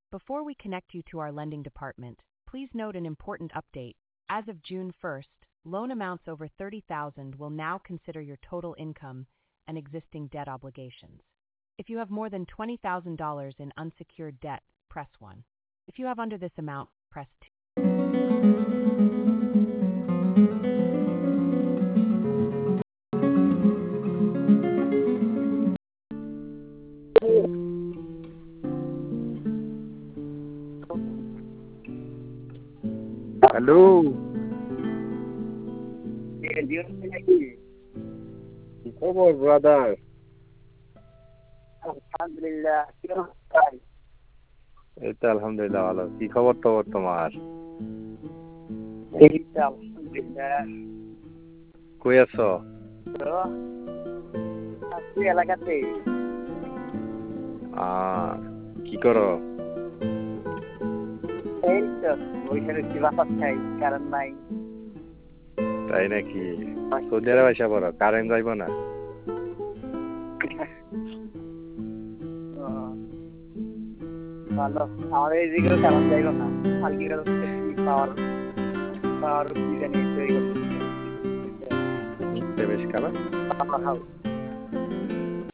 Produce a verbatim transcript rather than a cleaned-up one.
Before we connect you to our lending department, please note an important update. As of June first, loan amounts over thirty thousand will now consider your total income and existing debt obligations. If you have more than twenty thousand dollars in unsecured debt, press one. If you have under this amount, press two. Hello কি খবর brother? আলহামদুলিল্লাহ। এই তো আলহামদুলিল্লাহ ভালো। কি খবর টবর তোমার? এই তো আলহামদুলিল্লাহ। কই আছো? তো আছি এলাকাতে। আহ কি করো? এই তো বসে রয়েছি, বাতাস খাই, কারেন্ট নাই। তাই নাকি? সৌদি আরবে এসে পড়ো, কারেন্ট যাইব না? ভালো, আমাদের এইদিকেও কারেন্ট যাইব না। কালকে পাওয়ার পাওয়ার কি জানি তৈরি করতে বেশ কারণ পাওয়ার হাউস